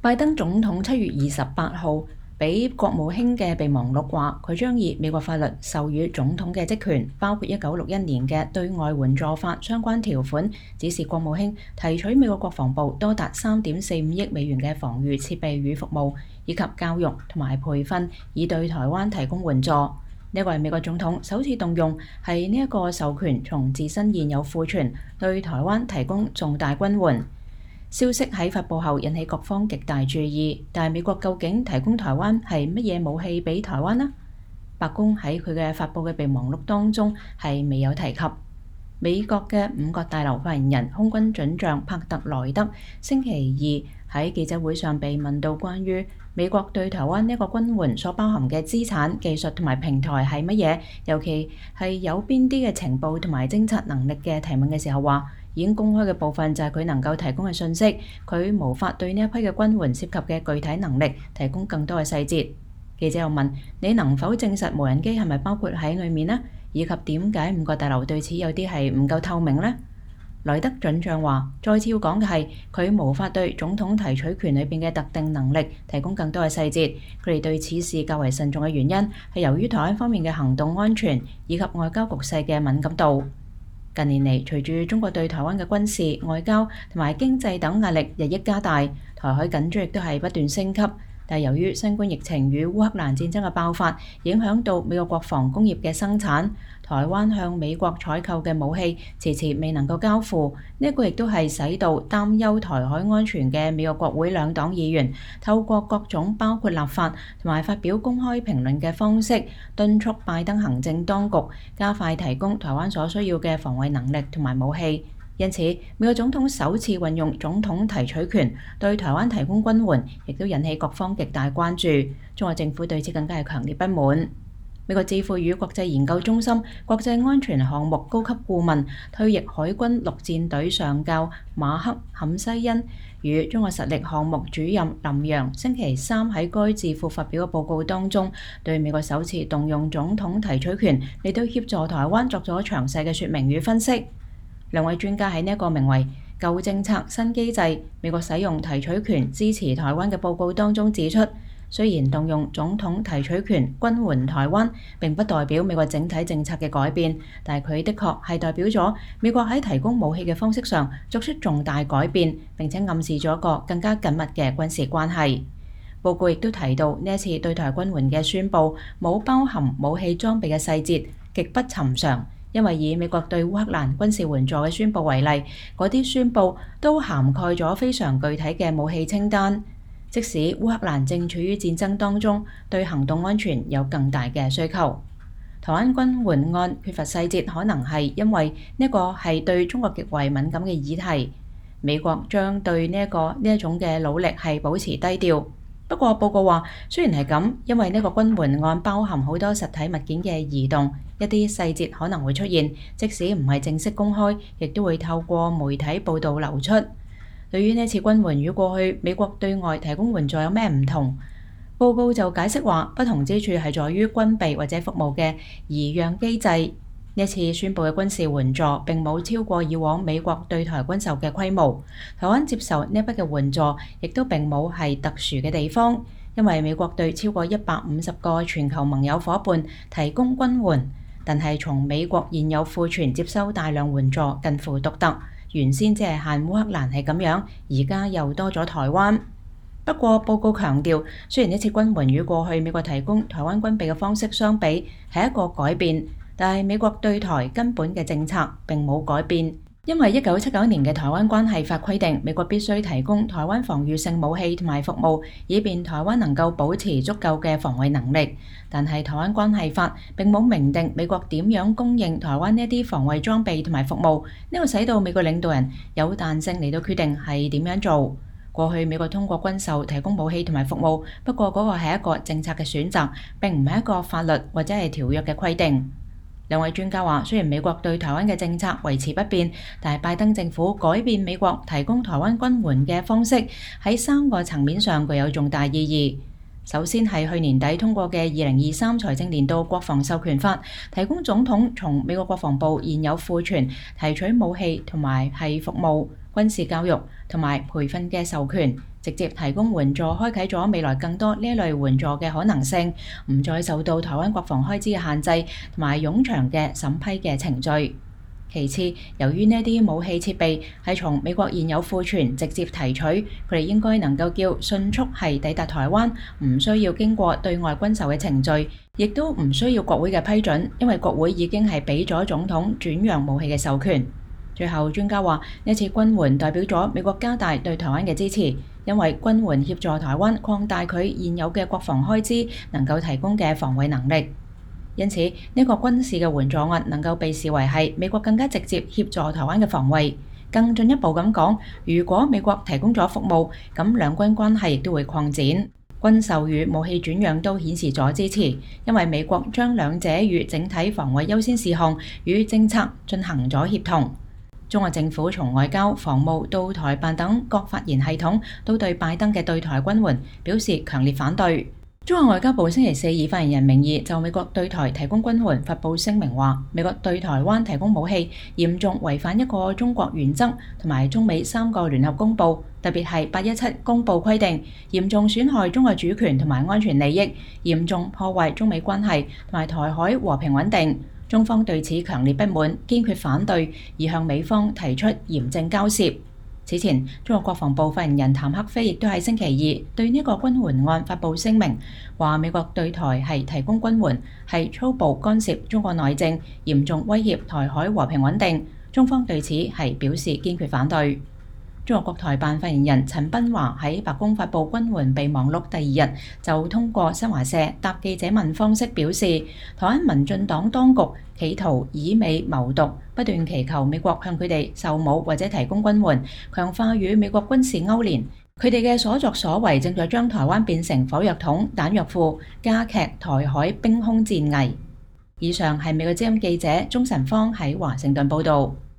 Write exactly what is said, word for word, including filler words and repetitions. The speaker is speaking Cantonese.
拜登總統七月二十八號俾國務卿嘅備忘錄話，佢將以美國法律授予總統嘅職權，包括一九六一年嘅對外援助法相關條款，指示國務卿提取美國國防部多達三點四五億美元嘅防禦設備與服務，以及教育同埋培訓，以對台灣提供援助。呢個係美國總統首次動用係呢一個授權，從自身現有庫存對台灣提供重大軍援。消息喺發佈後引起各方極大注意，但係美國究竟提供台灣係乜嘢武器俾台灣呢？白宮喺佢嘅發佈嘅備忘錄當中係未有提及。美國嘅五角大樓發言人空軍准將帕特萊德星期二喺記者會上被問到關於美國對台灣呢一個軍援所包含嘅資產、技術同埋平台係乜嘢，尤其係有邊啲嘅情報同埋偵察能力嘅提問嘅時候，話已經公開嘅部分就係佢能夠提供嘅信息，佢無法對呢一批嘅軍援涉及嘅具體能力提供更多嘅細節。記者又問：你能否證實無人機係咪包括喺裡面呢？以及點解五角大樓對此有啲係唔夠透明呢？萊德准將話：再次要講嘅係佢無法對總統提取權裏邊嘅特定能力提供更多嘅細節。佢哋對此事較為慎重嘅原因係由於台灣方面嘅行動安全以及外交局勢嘅敏感度。近年嚟，隨住中國對台灣嘅軍事、外交同埋經濟等壓力日益加大，台海緊張亦都係不斷升級。但係由於新冠疫情與烏克蘭戰爭嘅爆發，影響到美國國防工業嘅生產，台灣向美國採購嘅武器遲遲未能夠交付。呢一個亦都係使到擔憂台海安全嘅美國國會兩黨議員透過各種包括立法同埋發表公開評論嘅方式，敦促拜登行政當局加快提供台灣所需要嘅防衛能力同埋武器。因此，美國總統首次運用總統提取權對台灣提供軍援，亦都引起各方極大關注。中國政府對此更加係強烈不滿。美國智庫與國際研究中心國際安全項目高級顧問、退役海軍陸戰隊上校馬克坎西恩與中國實力項目主任林洋星期三喺該智庫發表嘅報告當中，對美國首次動用總統提取權嚟對協助台灣作咗詳細嘅說明與分析。兩位專家喺呢一個名為《舊政策新機制：美國使用提取權支持台灣》嘅報告當中指出，雖然動用總統提取權軍援台灣並不代表美國整體政策嘅改變，但係佢的確係代表咗美國喺提供武器嘅方式上作出重大改變，並且暗示咗一個更加緊密嘅軍事關係。報告亦都提到，呢一次對台軍援嘅宣佈冇包含武器裝備嘅細節，極不尋常。因為以美國對烏克蘭軍事援助嘅宣佈為例，嗰啲宣佈都涵蓋咗非常具體嘅武器清單。即使烏克蘭正處於戰爭當中，對行動安全有更大嘅需求。台灣軍援案缺乏細節，可能係因為呢個係對中國極為敏感嘅議題。美國將對呢一個呢一種嘅努力係保持低調。不過報告話，雖然係咁，因為呢個軍援案包含好多實體物件嘅移動，一啲細節可能會出現，即使唔係正式公開，亦都會透過媒體報導流出。對於呢次軍援與過去美國對外提供援助有咩唔同？報告就解釋話，不同之處係在於軍備或者服務嘅移讓機制。呢次宣佈嘅軍事援助並冇超過以往美國對台軍售嘅規模，台灣接受呢一筆嘅援助亦都並冇係特殊嘅地方，因為美國對超過一百五十個全球盟友夥伴提供軍援，但係從美國現有庫存接收大量援助近乎獨特。原先只係限烏克蘭係咁樣，而家又多咗台灣。不過報告強調，雖然呢次軍援與過去美國提供台灣軍備嘅方式相比係一個改變，但係美國對台根本嘅政策並冇改變，因為一九七九年嘅台灣關係法規定，美國必須提供台灣防禦性武器同埋服務，以便台灣能夠保持足夠嘅防衛能力。但係台灣關係法並冇明定美國點樣供應台灣呢啲防衛裝備同埋服務，呢個使到美國領導人有彈性嚟到決定係點樣做。過去美國通過軍售提供武器同埋服務，不過嗰個係一個政策嘅選擇，並唔係一個法律或者係條約嘅規定。兩位專家話，雖然美國對台灣嘅政策維持不變，但係拜登政府改變美國提供台灣軍援嘅方式，喺三個層面上具有重大意義。首先係去年底通過嘅二零二三財政年度國防授權法，提供總統從美國國防部現有庫存提取武器同埋係服務、軍事教育同埋培訓嘅授權， 直接提供援助開啟咗未來更多呢一類援助嘅可能性，唔再受到台灣國防開支嘅限制同埋冗長嘅審批嘅程序。其次，由於呢啲武器設備係從美國現有庫存直接提取，佢哋應該能夠叫迅速係抵達台灣，唔需要經過對外軍售嘅程序，亦都唔需要國會嘅批准，因為國會已經係俾咗總統轉讓武器嘅授權。最後，專家話呢次軍援代表咗美國加大對台灣嘅支持，因為軍援協助台灣擴大佢現有嘅國防開支能夠提供嘅防衛能力。因此，呢個軍事嘅援助案能夠被視為係美國更加直接協助台灣嘅防衛。更進一步咁講，如果美國提供咗服務，咁兩軍關係亦都會擴展。軍售與武器轉讓都顯示咗支持，因為美國將兩者與整體防衛優先事項與政策進行咗協同。中國政府從外交、防務到台辦等各發言系統都對拜登嘅對台軍援表示強烈反對。中國外交部星期四以發言人名義就美國對台提供軍援發布聲明話，美國對台灣提供武器嚴重違反一個中國原則同埋中美三個聯合公報，特別係八一七公報規定，嚴重損害中國主權同埋安全利益，嚴重破壞中美關係同埋台海和平穩定。中方對此強烈不滿，堅決反對，而向美方提出嚴正交涉。此前，中國國防部發言人譚克非亦都喺星期二對呢個軍援案發布聲明，話美國對台係提供軍援係粗暴干涉中國內政，嚴重威脅台海和平穩定。中方對此係表示堅決反對。中國國台辦發言人陳斌華喺白宮發布軍援備忘錄第二日，就通過新華社答記者問方式表示，台灣民進黨當局企圖以美謀獨，不斷祈求美國向佢哋售武或者提供軍援，強化與美國軍事勾連。佢哋嘅所作所為正在將台灣變成火藥桶、彈藥庫，加劇台海兵凶戰危。以上係美國之音記者鍾晨芳喺華盛頓報導。